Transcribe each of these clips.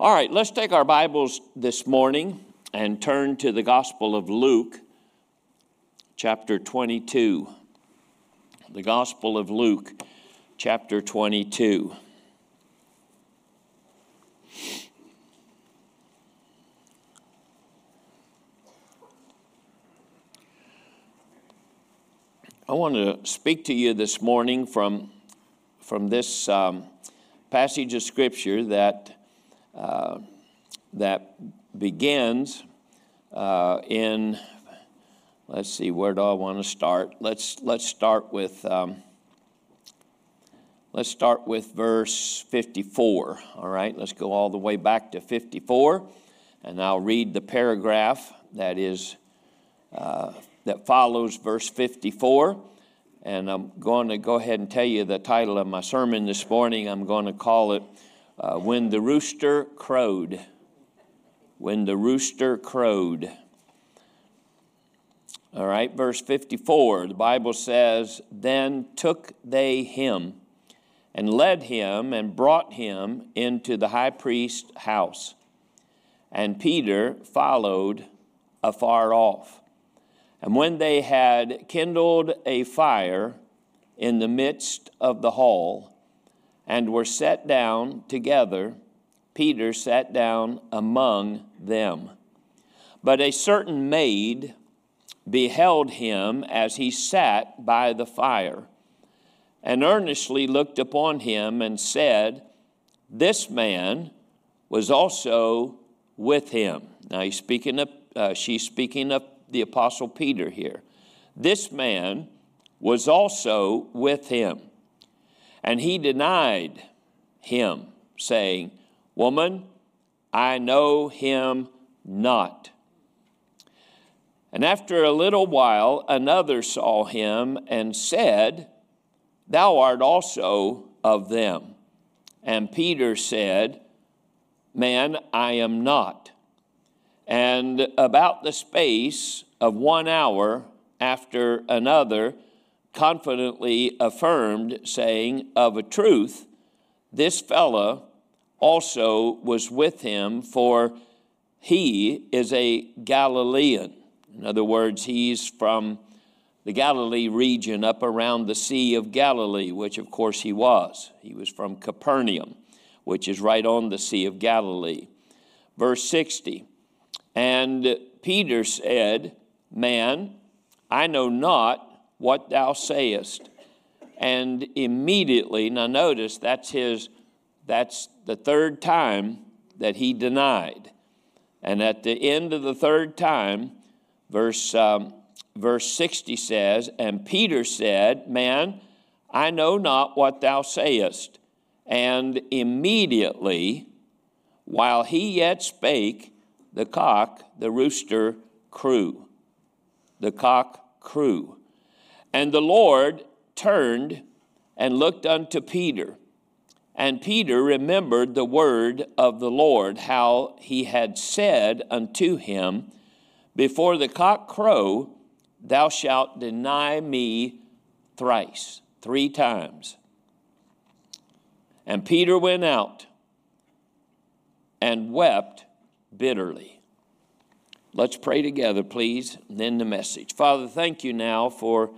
All right, let's take our Bibles this morning and turn to the Gospel of Luke, chapter 22. The Gospel of Luke, chapter 22. I want to speak to you this morning from this passage of Scripture that begins in, let's see, where do I want to start? Let's start with verse 54. All right, let's go all the way back to 54, and I'll read the paragraph that follows verse 54. And I'm going to go ahead and tell you the title of my sermon this morning. I'm going to call it When the Rooster Crowed. When the Rooster Crowed. All right, verse 54, the Bible says, Then took they him, and led him, and brought him into the high priest's house. And Peter followed afar off. And when they had kindled a fire in the midst of the hall, and were set down together, Peter sat down among them. But a certain maid beheld him as he sat by the fire, and earnestly looked upon him, and said, This man was also with him. Now she's speaking of the Apostle Peter here. This man was also with him. And he denied him, saying, Woman, I know him not. And after a little while, another saw him and said, Thou art also of them. And Peter said, Man, I am not. And about the space of 1 hour after another confidently affirmed, saying, Of a truth, this fellow also was with him, for he is a Galilean. In other words, he's from the Galilee region up around the Sea of Galilee, which of course he was. He was from Capernaum, which is right on the Sea of Galilee. Verse 60. And Peter said, Man, I know not what thou sayest. And immediately, now notice that's the third time that he denied. And at the end of the third time, verse 60 says, And Peter said, Man, I know not what thou sayest. And immediately, while he yet spake, the rooster crew. The cock crew. And the Lord turned and looked unto Peter. And Peter remembered the word of the Lord, how he had said unto him, Before the cock crow, thou shalt deny me thrice, 3 times. And Peter went out and wept bitterly. Let's pray together, please, and then the message. Father, thank you now for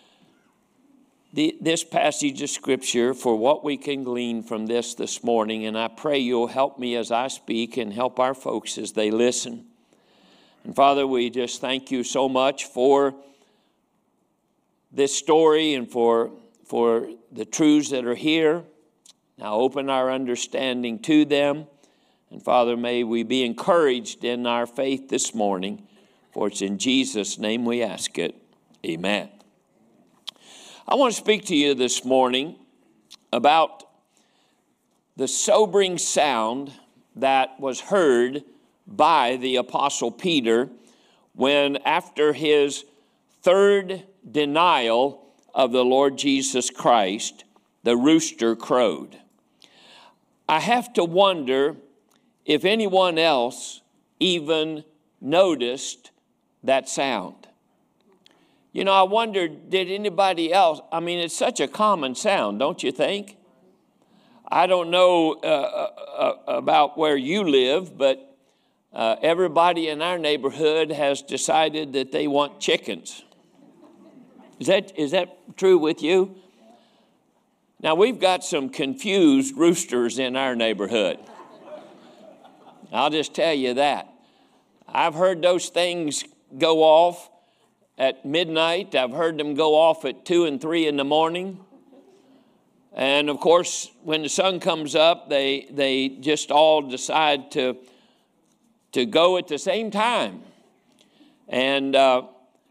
this passage of Scripture, for what we can glean from this morning, and I pray you'll help me as I speak and help our folks as they listen. And Father, we just thank you so much for this story and for the truths that are here. Now open our understanding to them. And Father, may we be encouraged in our faith this morning, for it's in Jesus' name we ask it. Amen. I want to speak to you this morning about the sobering sound that was heard by the Apostle Peter when, after his third denial of the Lord Jesus Christ, the rooster crowed. I have to wonder if anyone else even noticed that sound. You know, I wondered, did anybody else? I mean, it's such a common sound, don't you think? I don't know about where you live, but everybody in our neighborhood has decided that they want chickens. Is that true with you? Now, we've got some confused roosters in our neighborhood. I'll just tell you that. I've heard those things go off at midnight. I've heard them go off at 2 and 3 in the morning. And, of course, when the sun comes up, they just all decide to go at the same time. And I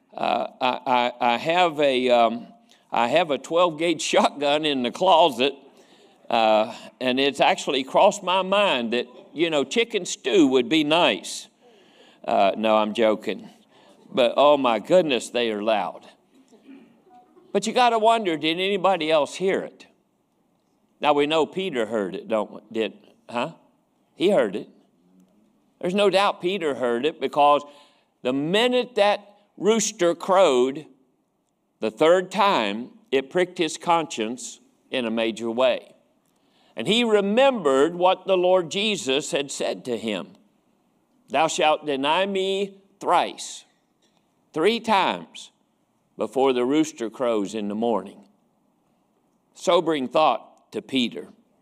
have a 12-gauge shotgun in the closet, and it's actually crossed my mind that, chicken stew would be nice. No, I'm joking. But, oh, my goodness, they are loud. But you got to wonder, did anybody else hear it? Now, we know Peter heard it, don't we? He heard it. There's no doubt Peter heard it, because the minute that rooster crowed the third time, it pricked his conscience in a major way. And he remembered what the Lord Jesus had said to him. Thou shalt deny me thrice, 3 times, before the rooster crows in the morning. Sobering thought to Peter.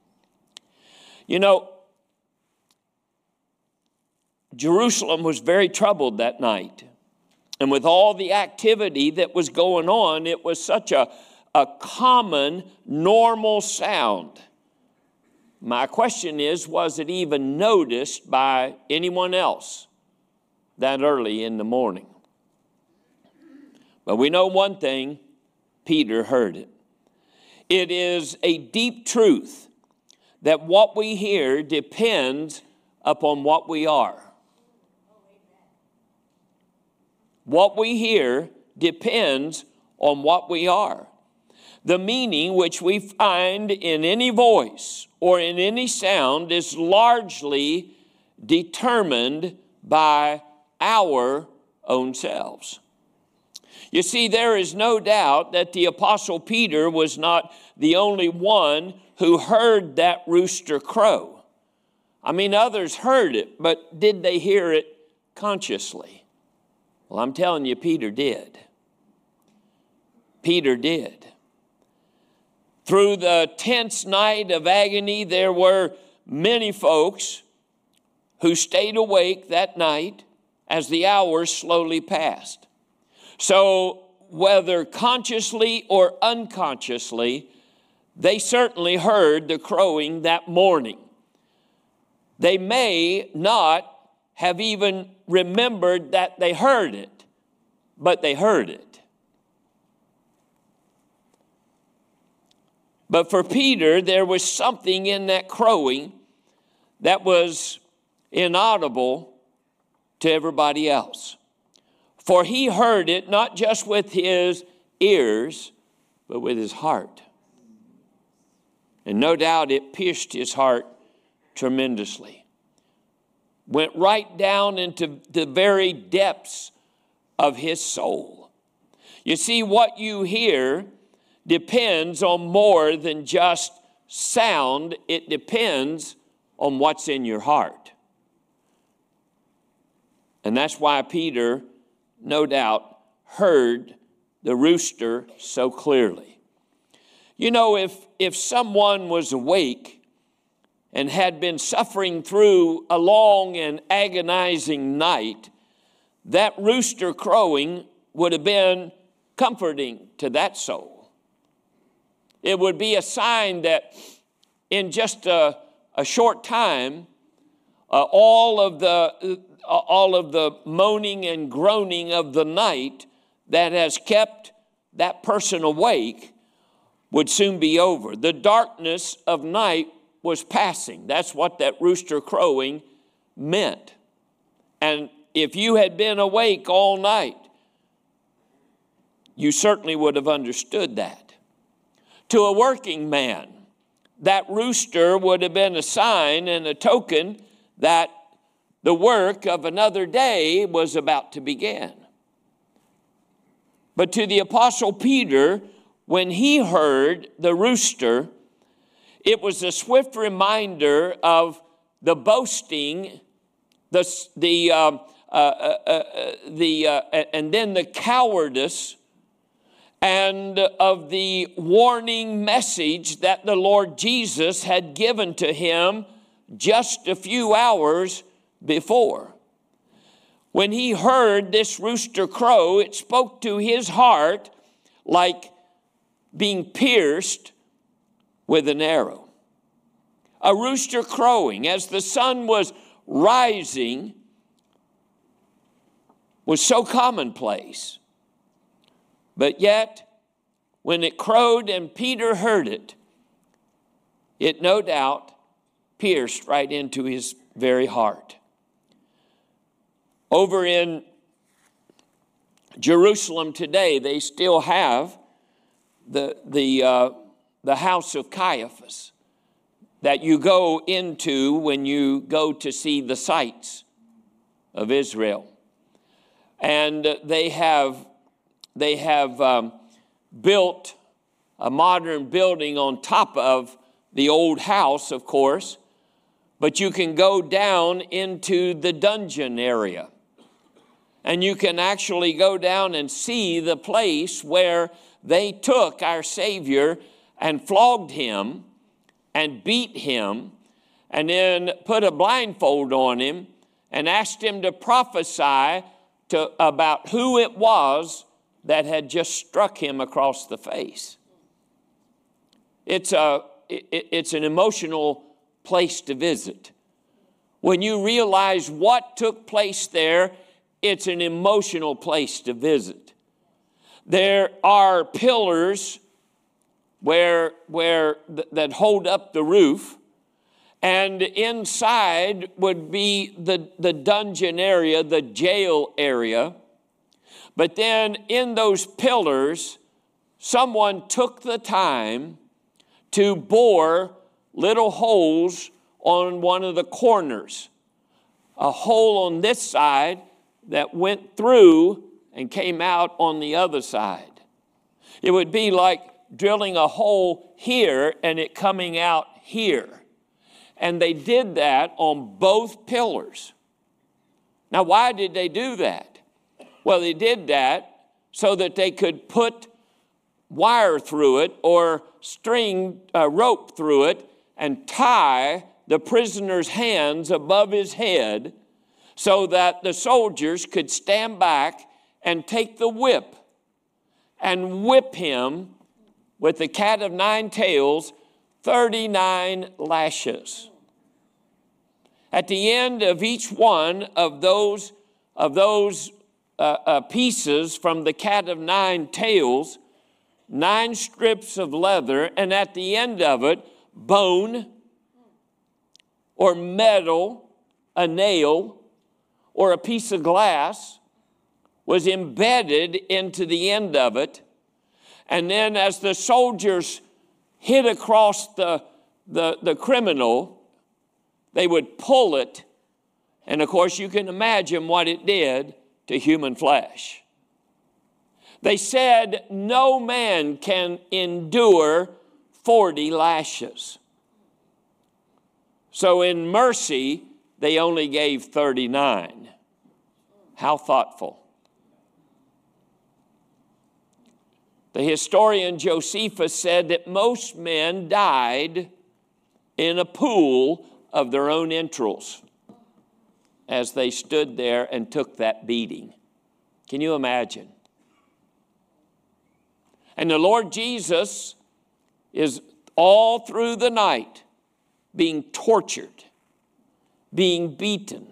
Jerusalem was very troubled that night. And with all the activity that was going on, it was such a common, normal sound. My question is, was it even noticed by anyone else that early in the morning? But we know one thing, Peter heard it. It is a deep truth that what we hear depends upon what we are. What we hear depends on what we are. The meaning which we find in any voice or in any sound is largely determined by our own selves. You see, there is no doubt that the Apostle Peter was not the only one who heard that rooster crow. I mean, others heard it, but did they hear it consciously? Well, I'm telling you, Peter did. Peter did. Through the tense night of agony, there were many folks who stayed awake that night as the hours slowly passed. So whether consciously or unconsciously, they certainly heard the crowing that morning. They may not have even remembered that they heard it, but they heard it. But for Peter, there was something in that crowing that was inaudible to everybody else. For he heard it not just with his ears, but with his heart. And no doubt it pierced his heart tremendously. Went right down into the very depths of his soul. You see, what you hear depends on more than just sound. It depends on what's in your heart. And that's why Peter, no doubt, heard the rooster so clearly. If someone was awake and had been suffering through a long and agonizing night, that rooster crowing would have been comforting to that soul. It would be a sign that in just a short time, all of the moaning and groaning of the night that has kept that person awake would soon be over. The darkness of night was passing. That's what that rooster crowing meant. And if you had been awake all night, you certainly would have understood that. To a working man, that rooster would have been a sign and a token that the work of another day was about to begin. But to the Apostle Peter, when he heard the rooster, it was a swift reminder of the boasting, and then the cowardice, and of the warning message that the Lord Jesus had given to him just a few hours before. When he heard this rooster crow, it spoke to his heart like being pierced with an arrow. A rooster crowing as the sun was rising was so commonplace. But yet, when it crowed and Peter heard it, it no doubt pierced right into his very heart. Over in Jerusalem today, they still have the house of Caiaphas that you go into when you go to see the sights of Israel. And they have built a modern building on top of the old house, of course, but you can go down into the dungeon area. And you can actually go down and see the place where they took our Savior and flogged him and beat him and then put a blindfold on him and asked him to prophesy about who it was that had just struck him across the face. It's an emotional place to visit. When you realize what took place there, it's an emotional place to visit. There are pillars that hold up the roof, and inside would be the dungeon area, the jail area. But then in those pillars, someone took the time to bore little holes on one of the corners. A hole on this side that went through and came out on the other side. It would be like drilling a hole here and it coming out here. And they did that on both pillars. Now, why did they do that? Well, they did that so that they could put wire through it or string rope through it and tie the prisoner's hands above his head so that the soldiers could stand back and take the whip and whip him with the cat of nine tails, 39 lashes. At the end of each one of those pieces from the cat of nine tails, 9 strips of leather, and at the end of it, bone or metal, a nail, or a piece of glass was embedded into the end of it. And then as the soldiers hit across the criminal, they would pull it. And of course, you can imagine what it did to human flesh. They said no man can endure 40 lashes. So in mercy, they only gave 39. How thoughtful. The historian Josephus said that most men died in a pool of their own entrails as they stood there and took that beating. Can you imagine? And the Lord Jesus is all through the night being tortured, being beaten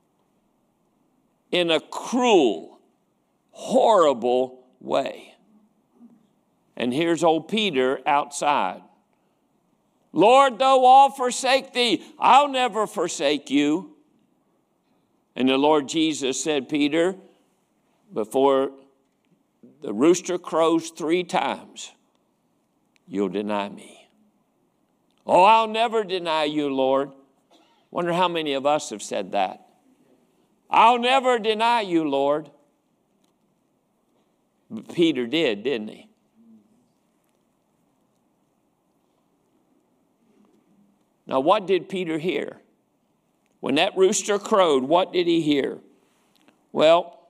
in a cruel, horrible way. And here's old Peter outside. Lord, though all forsake thee, I'll never forsake you. And the Lord Jesus said, Peter, before the rooster crows 3 times, you'll deny me. Oh, I'll never deny you, Lord. Wonder how many of us have said that. I'll never deny you, Lord. But Peter did, didn't he? Now, what did Peter hear? When that rooster crowed, what did he hear? Well,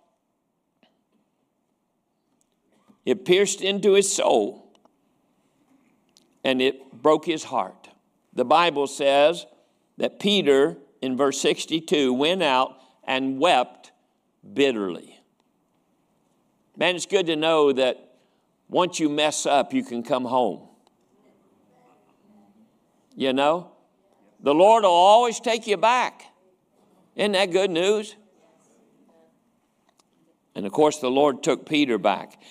it pierced into his soul, and it broke his heart. The Bible says that Peter, in verse 62, went out and wept bitterly. Man, it's good to know that once you mess up, you can come home. You know? The Lord will always take you back. Isn't that good news? And of course, the Lord took Peter back.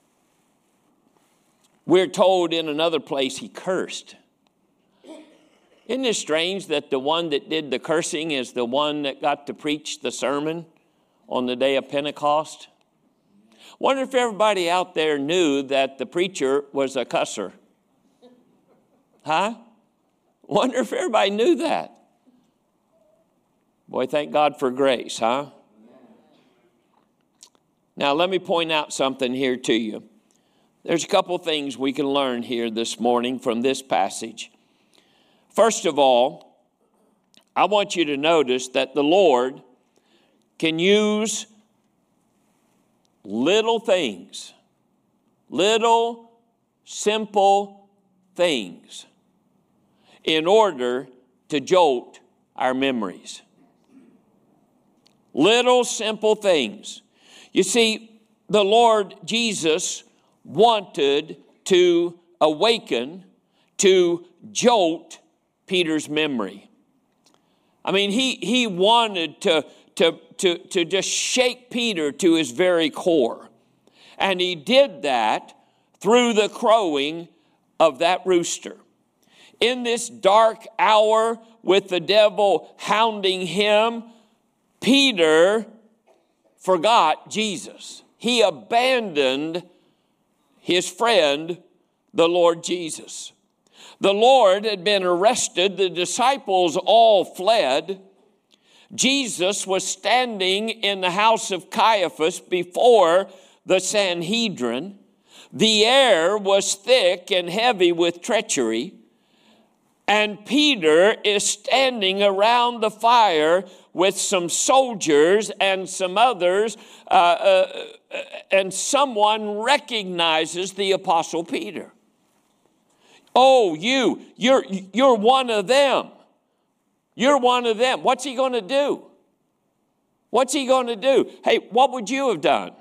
We're told in another place he cursed. Isn't it strange that the one that did the cursing is the one that got to preach the sermon on the day of Pentecost? Wonder if everybody out there knew that the preacher was a cusser. Huh? Wonder if everybody knew that. Boy, thank God for grace, huh? Now, let me point out something here to you. There's a couple things we can learn here this morning from this passage. First of all, I want you to notice that the Lord can use little things, little, simple things, in order to jolt our memories. Little, simple things. You see, the Lord Jesus wanted to awaken, to jolt Peter's memory. I mean, he wanted to just shake Peter to his very core. And he did that through the crowing of that rooster. In this dark hour with the devil hounding him, Peter forgot Jesus. He abandoned his friend, the Lord Jesus. The Lord had been arrested. The disciples all fled. Jesus was standing in the house of Caiaphas before the Sanhedrin. The air was thick and heavy with treachery. And Peter is standing around the fire with some soldiers and some others, and someone recognizes the Apostle Peter. Oh, you're one of them. You're one of them. What's he going to do? What's he going to do? Hey, what would you have done?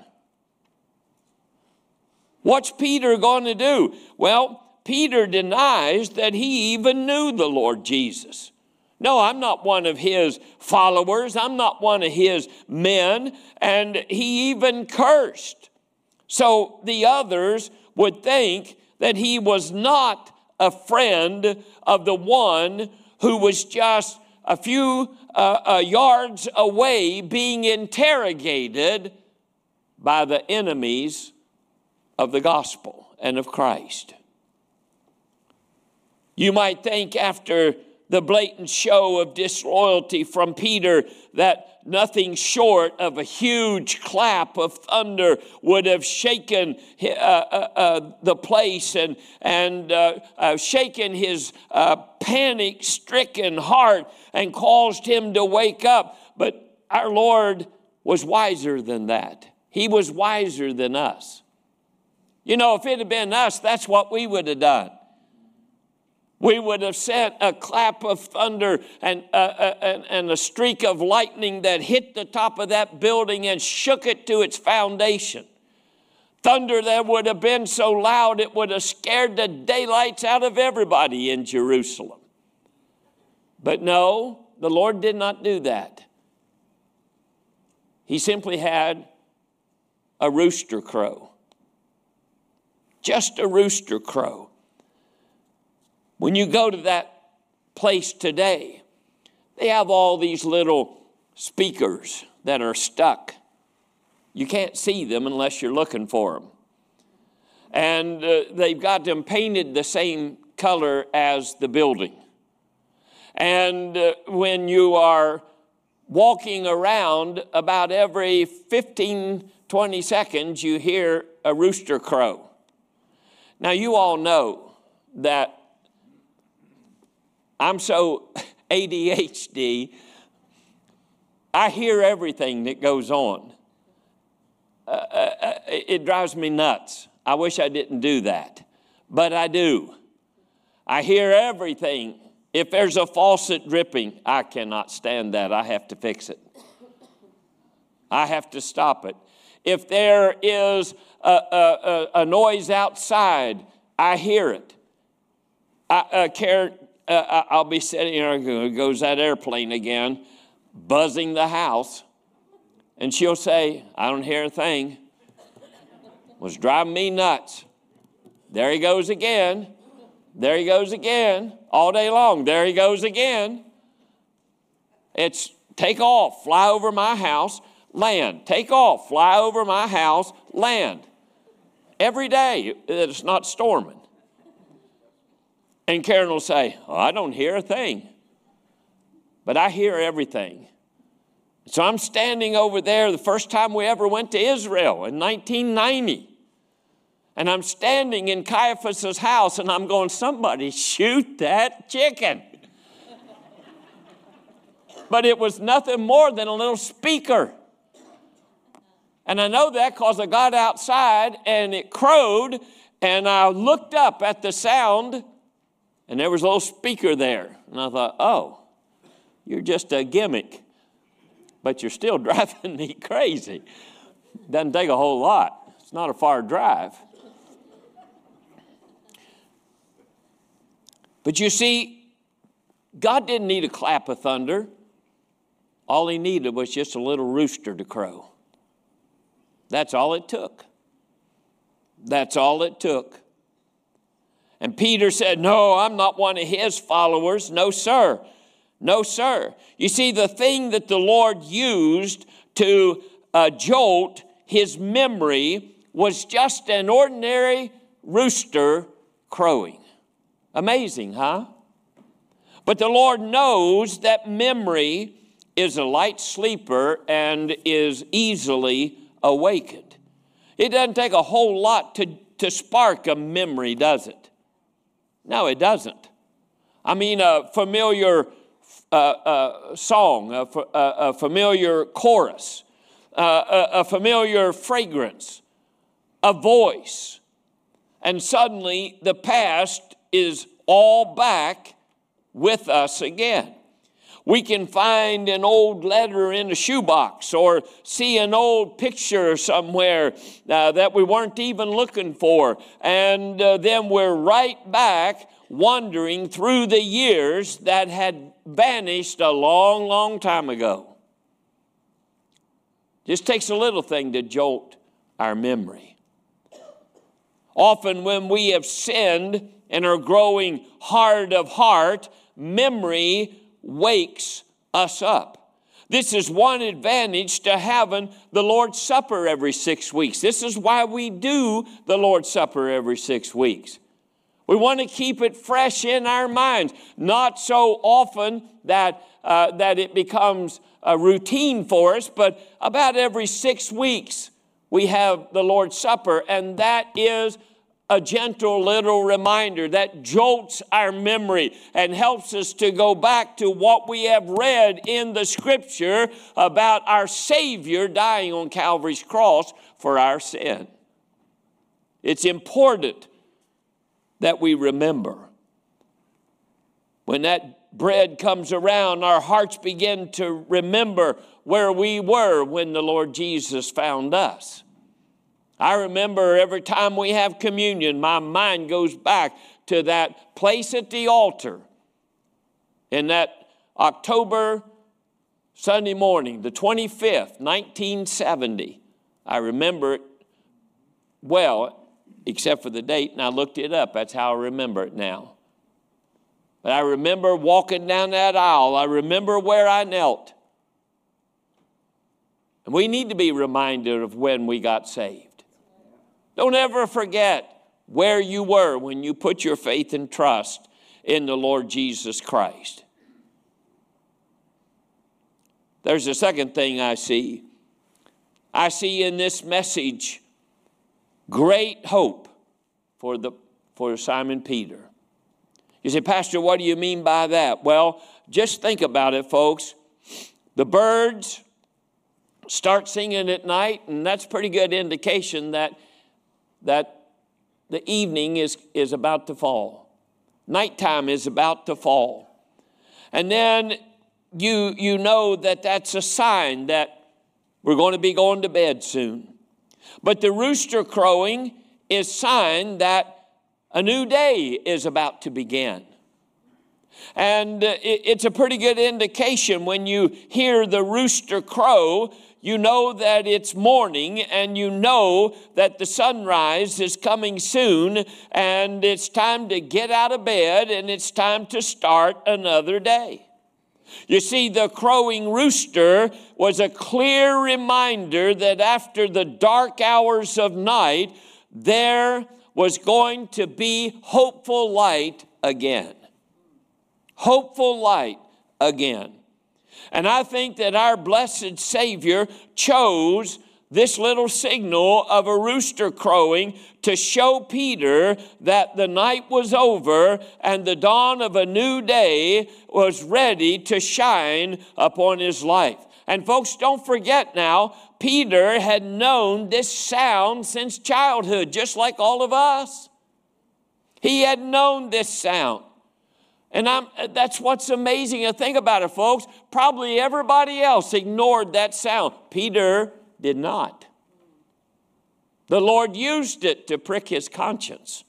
What's Peter going to do? Well, Peter denies that he even knew the Lord Jesus. No, I'm not one of his followers. I'm not one of his men. And he even cursed. So the others would think that he was not a friend of the one who was just a few yards away being interrogated by the enemies of the gospel and of Christ. You might think after the blatant show of disloyalty from Peter that nothing short of a huge clap of thunder would have shaken the place and shaken his panic-stricken heart and caused him to wake up. But our Lord was wiser than that. He was wiser than us. You know, if it had been us, that's what we would have done. We would have sent a clap of thunder and a streak of lightning that hit the top of that building and shook it to its foundation. Thunder that would have been so loud it would have scared the daylights out of everybody in Jerusalem. But no, the Lord did not do that. He simply had a rooster crow. Just a rooster crow. When you go to that place today, they have all these little speakers that are stuck. You can't see them unless you're looking for them. And they've got them painted the same color as the building. And when you are walking around, about every 15, 20 seconds, you hear a rooster crow. Now, you all know that I'm so ADHD, I hear everything that goes on. It drives me nuts. I wish I didn't do that, but I do. I hear everything. If there's a faucet dripping, I cannot stand that. I have to fix it. I have to stop it. If there is a noise outside, I hear it. I'll be sitting here, goes that airplane again, buzzing the house, and she'll say, I don't hear a thing. Was driving me nuts. There he goes again. There he goes again. All day long, there he goes again. It's take off, fly over my house, land. Take off, fly over my house, land. Every day that it's not storming. And Karen will say, oh, I don't hear a thing. But I hear everything. So I'm standing over there the first time we ever went to Israel in 1990. And I'm standing in Caiaphas' house and I'm going, somebody shoot that chicken. But it was nothing more than a little speaker. And I know that because I got outside and it crowed and I looked up at the sound and there was a little speaker there. And I thought, oh, you're just a gimmick, but you're still driving me crazy. Doesn't take a whole lot. It's not a far drive. But you see, God didn't need a clap of thunder. All he needed was just a little rooster to crow. That's all it took. That's all it took. And Peter said, no, I'm not one of his followers. No, sir. No, sir. You see, the thing that the Lord used to jolt his memory was just an ordinary rooster crowing. Amazing, huh? But the Lord knows that memory is a light sleeper and is easily awakened. It doesn't take a whole lot to spark a memory, does it? No, it doesn't. I mean, a familiar song, a familiar chorus, a familiar fragrance, a voice. And suddenly the past is all back with us again. We can find an old letter in a shoebox or see an old picture somewhere that we weren't even looking for. And then we're right back wandering through the years that had vanished a long, long time ago. Just takes a little thing to jolt our memory. Often when we have sinned and are growing hard of heart, memory wakes us up. This is one advantage to having the Lord's Supper every 6 weeks. This is why we do the Lord's Supper every 6 weeks. We want to keep it fresh in our minds, not so often that it becomes a routine for us, but about every 6 weeks we have the Lord's Supper, and that is a gentle little reminder that jolts our memory and helps us to go back to what we have read in the Scripture about our Savior dying on Calvary's cross for our sin. It's important that we remember. When that bread comes around, our hearts begin to remember where we were when the Lord Jesus found us. I remember every time we have communion, my mind goes back to that place at the altar in that October Sunday morning, the 25th, 1970. I remember it well, except for the date, and I looked it up. That's how I remember it now. But I remember walking down that aisle. I remember where I knelt. And we need to be reminded of when we got saved. Don't ever forget where you were when you put your faith and trust in the Lord Jesus Christ. There's a second thing I see. I see in this message great hope for Simon Peter. You say, Pastor, what do you mean by that? Well, just think about it, folks. The birds start singing at night, and that's a pretty good indication that the evening is about to fall. Nighttime is about to fall. And then you know that that's a sign that we're going to be going to bed soon. But the rooster crowing is sign that a new day is about to begin. And it's a pretty good indication when you hear the rooster crow. You know that it's morning, and you know that the sunrise is coming soon, and it's time to get out of bed, and it's time to start another day. You see, the crowing rooster was a clear reminder that after the dark hours of night, there was going to be hopeful light again. Hopeful light again. And I think that our blessed Savior chose this little signal of a rooster crowing to show Peter that the night was over and the dawn of a new day was ready to shine upon his life. And folks, don't forget now, Peter had known this sound since childhood, just like all of us. He had known this sound. And that's what's amazing. And think about it, folks. Probably everybody else ignored that sound. Peter did not. The Lord used it to prick his conscience.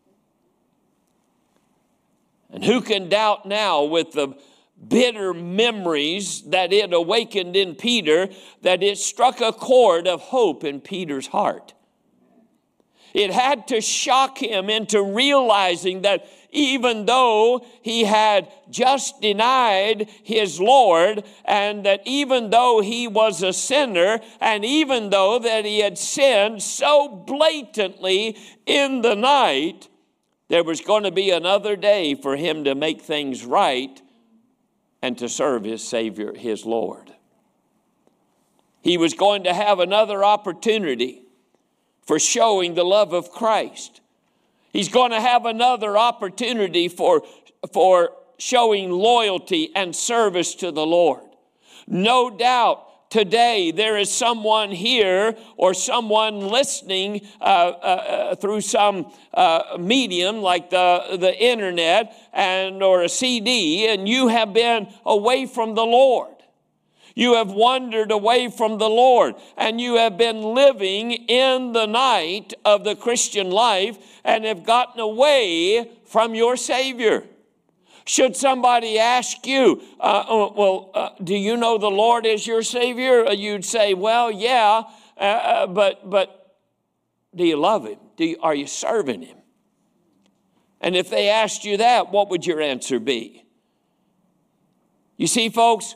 And who can doubt now, with the bitter memories that it awakened in Peter, that it struck a chord of hope in Peter's heart? It had to shock him into realizing that even though he had just denied his Lord, and that even though he was a sinner, and even though that he had sinned so blatantly in the night, there was going to be another day for him to make things right and to serve his Savior, his Lord. He was going to have another opportunity for showing the love of Christ. He's going to have another opportunity for showing loyalty and service to the Lord. No doubt today there is someone here or someone listening through some medium like the internet or a CD, and you have been away from the Lord. You have wandered away from the Lord, and you have been living in the night of the Christian life and have gotten away from your Savior. Should somebody ask you, do you know the Lord is your Savior? You'd say, well, yeah, but do you love Him? Are you serving Him? And if they asked you that, what would your answer be? You see, folks,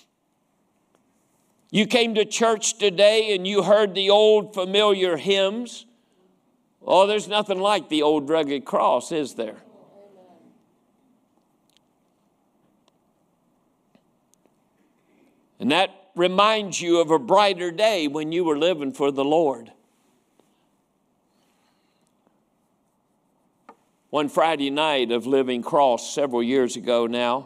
you came to church today and you heard the old familiar hymns. Oh, there's nothing like the old rugged cross, is there? And that reminds you of a brighter day when you were living for the Lord. One Friday night of Living Cross several years ago now,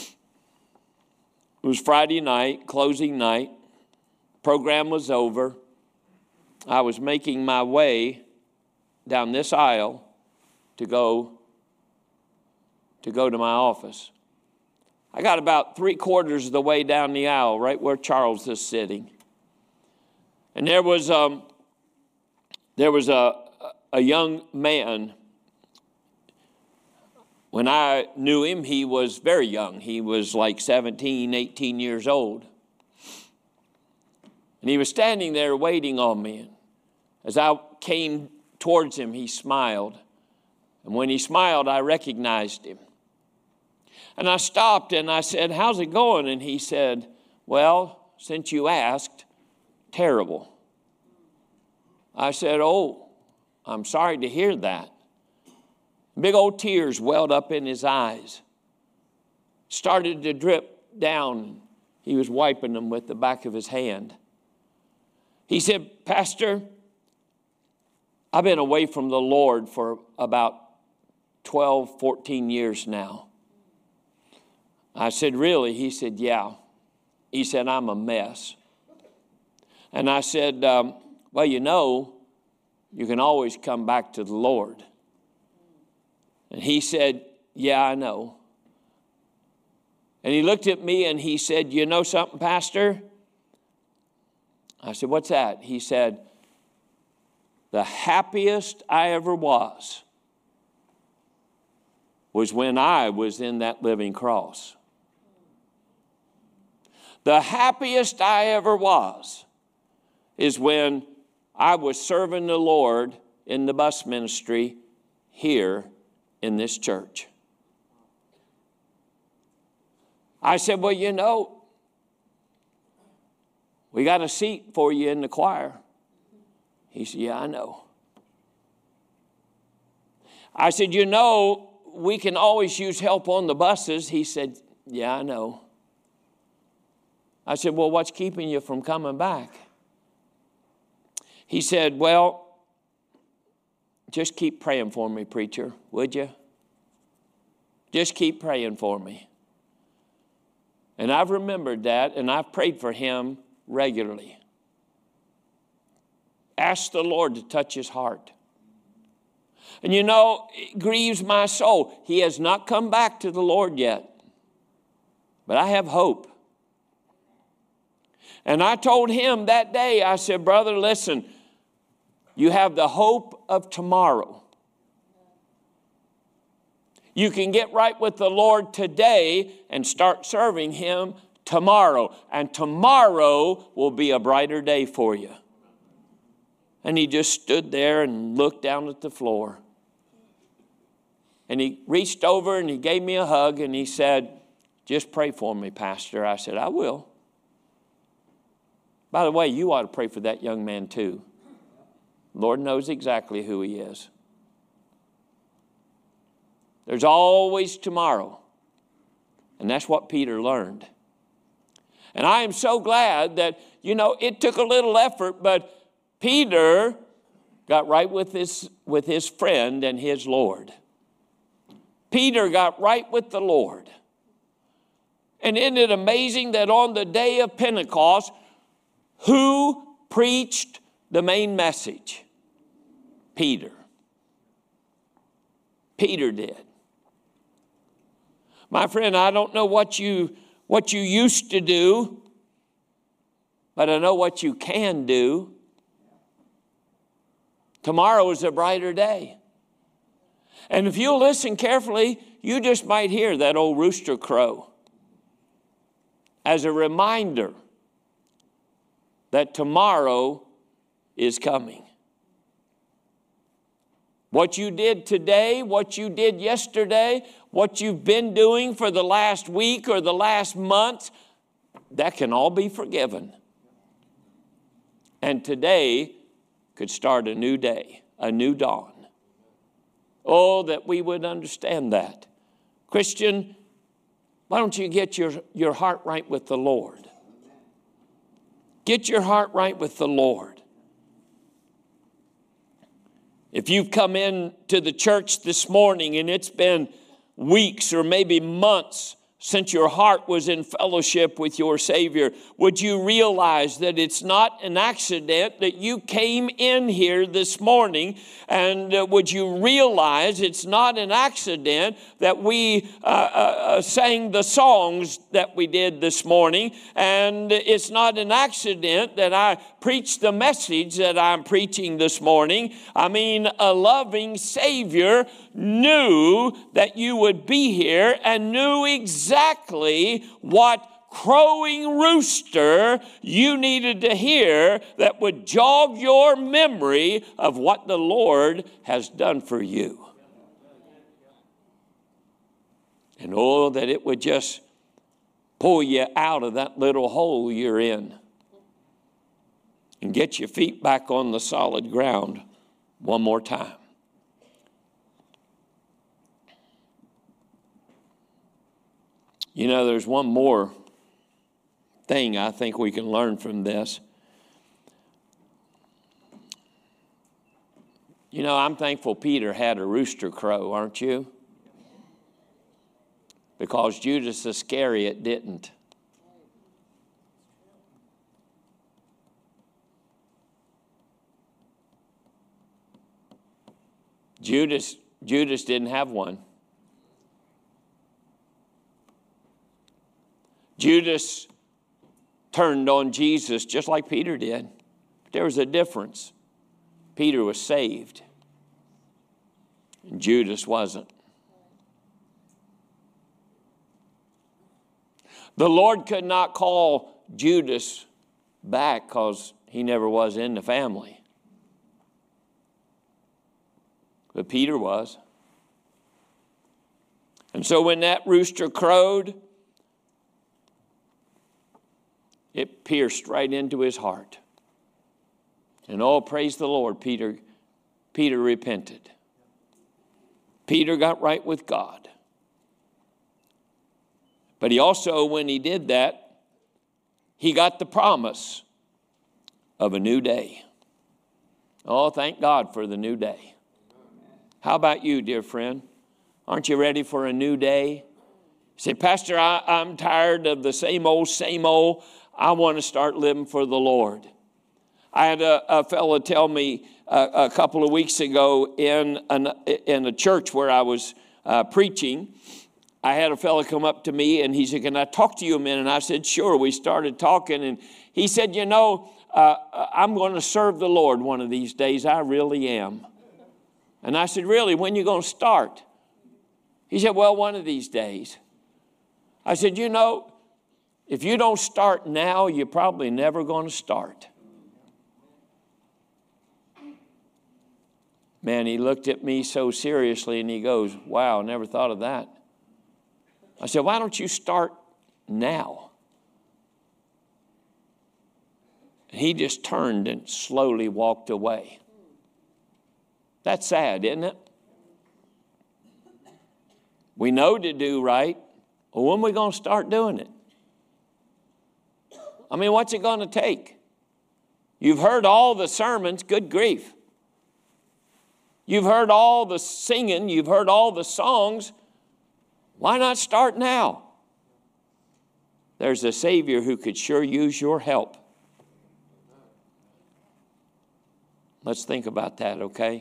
it was Friday night, closing night. Program was over. I was making my way down this aisle to go to my office. I got about 3/4 of the way down the aisle, right where Charles is sitting. And there was a young man. When I knew him, he was very young. He was like 17, 18 years old. And he was standing there waiting on me. As I came towards him, he smiled. And when he smiled, I recognized him. And I stopped and I said, how's it going? And he said, well, since you asked, terrible. I said, oh, I'm sorry to hear that. Big old tears welled up in his eyes. Started to drip down. He was wiping them with the back of his hand. He said, Pastor, I've been away from the Lord for about 12, 14 years now. I said, really? He said, yeah. He said, I'm a mess. And I said, well, you know, you can always come back to the Lord. And he said, yeah, I know. And he looked at me and he said, you know something, Pastor? I said, what's that? He said, the happiest I ever was when I was in that living cross. The happiest I ever was is when I was serving the Lord in the bus ministry here in this church. I said, well, you know, we got a seat for you in the choir. He said, yeah, I know. I said, you know, we can always use help on the buses. He said, yeah, I know. I said, well, what's keeping you from coming back? He said, well, just keep praying for me, preacher, would you? Just keep praying for me. And I've remembered that, and I've prayed for him regularly. Ask the Lord to touch his heart. And you know, it grieves my soul. He has not come back to the Lord yet. But I have hope. And I told him that day, I said, brother, listen, you have the hope of tomorrow. You can get right with the Lord today and start serving him tomorrow. And tomorrow will be a brighter day for you. And he just stood there and looked down at the floor. And he reached over and he gave me a hug and he said, just pray for me, Pastor. I said, I will. By the way, you ought to pray for that young man too. Lord knows exactly who he is. There's always tomorrow. And that's what Peter learned. And I am so glad that, you know, it took a little effort, but Peter got right with his friend and his Lord. Peter got right with the Lord. And isn't it amazing that on the day of Pentecost, who preached the main message? Peter. Peter did. My friend, I don't know what you used to do, but I know what you can do. Tomorrow is a brighter day. And if you'll listen carefully, you just might hear that old rooster crow as a reminder that tomorrow is coming. What you did today, what you did yesterday, what you've been doing for the last week or the last month, that can all be forgiven. And today could start a new day, a new dawn. Oh, that we would understand that. Christian, why don't you get your heart right with the Lord? Get your heart right with the Lord. If you've come in to the church this morning and it's been weeks or maybe months since your heart was in fellowship with your Savior, would you realize that it's not an accident that you came in here this morning? And would you realize it's not an accident that we sang the songs that we did this morning? And it's not an accident that I preached the message that I'm preaching this morning. I mean, a loving Savior knew that you would be here and knew exactly what crowing rooster you needed to hear that would jog your memory of what the Lord has done for you. And oh, that it would just pull you out of that little hole you're in and get your feet back on the solid ground one more time. You know, there's one more thing I think we can learn from this. You know, I'm thankful Peter had a rooster crow, aren't you? because Judas Iscariot didn't. Judas didn't have one. Judas turned on Jesus just like Peter did. But there was a difference. Peter was saved, and Judas wasn't. The Lord could not call Judas back because he never was in the family. But Peter was. And so when that rooster crowed, it pierced right into his heart. And oh, praise the Lord, Peter repented. Peter got right with God. But he also, when he did that, he got the promise of a new day. Oh, thank God for the new day. How about you, dear friend? Aren't you ready for a new day? You say, Pastor, I'm tired of the same old, same old. I want to start living for the Lord. I had a fellow tell me a couple of weeks ago in a church where I was preaching. I had a fellow come up to me and he said, can I talk to you a minute? And I said, sure. We started talking and he said, I'm going to serve the Lord one of these days. I really am. And I said, really, when are you going to start? He said, well, one of these days. I said, if you don't start now, you're probably never going to start. Man, he looked at me so seriously and he goes, wow, never thought of that. I said, why don't you start now? And he just turned and slowly walked away. That's sad, isn't it? We know to do right. Well, when are we going to start doing it? I mean, what's it going to take? You've heard all the sermons, good grief. You've heard all the singing, you've heard all the songs. Why not start now? There's a Savior who could sure use your help. Let's think about that, okay?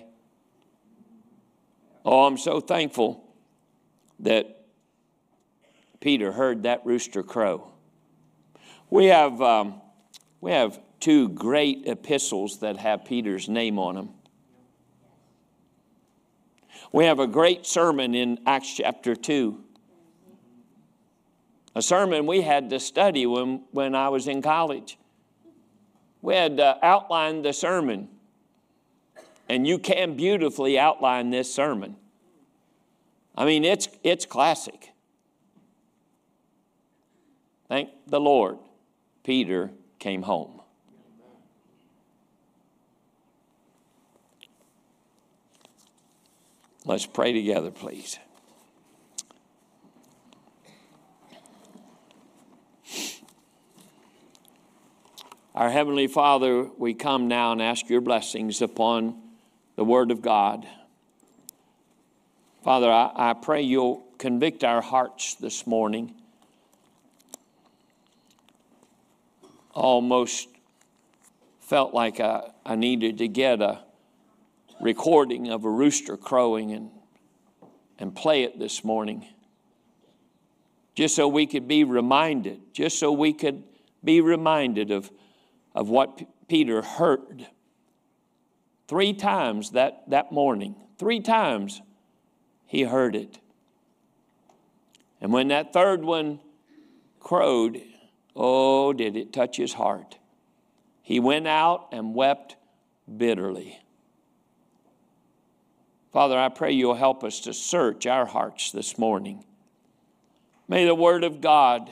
Oh, I'm so thankful that Peter heard that rooster crow. We have two great epistles that have Peter's name on them. We have a great sermon in Acts chapter 2. A sermon we had to study when I was in college. We had outlined the sermon. And you can beautifully outline this sermon. I mean, it's classic. Thank the Lord, Peter came home. Let's pray together, please. Our Heavenly Father, we come now and ask your blessings upon the Word of God. Father, I pray you'll convict our hearts this morning. Almost felt like I needed to get a recording of a rooster crowing and play it this morning. Just so we could be reminded, of what Peter heard. 3 times that morning, 3 times he heard it. And when that third one crowed, oh, did it touch his heart. He went out and wept bitterly. Father, I pray you'll help us to search our hearts this morning. May the Word of God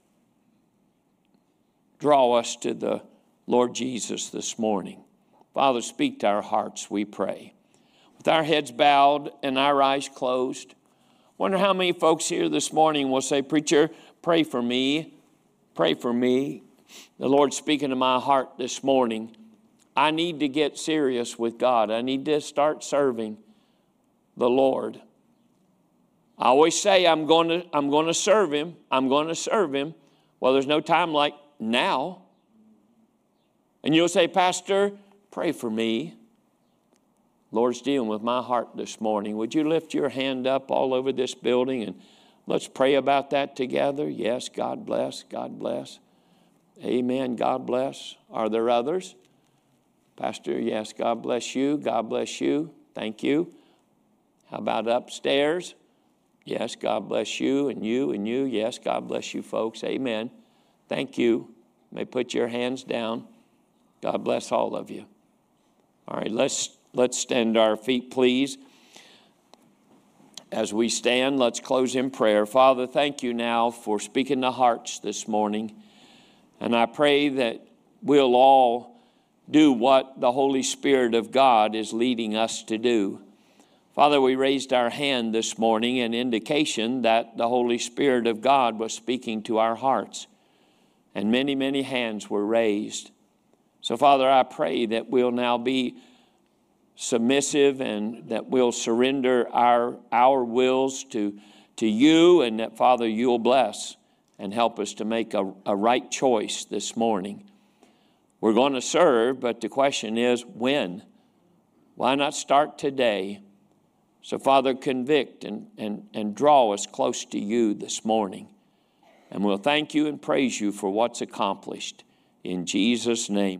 draw us to the Lord Jesus this morning. Father, speak to our hearts, we pray. With our heads bowed and our eyes closed, wonder how many folks here this morning will say, Preacher, pray for me. Pray for me. The Lord's speaking to my heart this morning. I need to get serious with God. I need to start serving the Lord. I always say I'm going to serve him. I'm going to serve him. Well, there's no time like now. And you'll say, Pastor, pray for me. Lord's dealing with my heart this morning. Would you lift your hand up all over this building and let's pray about that together? Yes, God bless. God bless. Amen. God bless. Are there others? Pastor, yes, God bless you. God bless you. Thank you. How about upstairs? Yes, God bless you and you and you. Yes, God bless you folks. Amen. Thank you. You may put your hands down. God bless all of you. All right, let's stand to our feet, please. As we stand, let's close in prayer. Father, thank you now for speaking to hearts this morning. And I pray that we'll all do what the Holy Spirit of God is leading us to do. Father, we raised our hand this morning, an indication that the Holy Spirit of God was speaking to our hearts. And many, many hands were raised. So, Father, I pray that we'll now be submissive and that we'll surrender our wills to you, and that, Father, you'll bless and help us to make a right choice this morning. We're going to serve, but the question is, when? Why not start today? So, Father, convict and draw us close to you this morning. And we'll thank you and praise you for what's accomplished. In Jesus' name.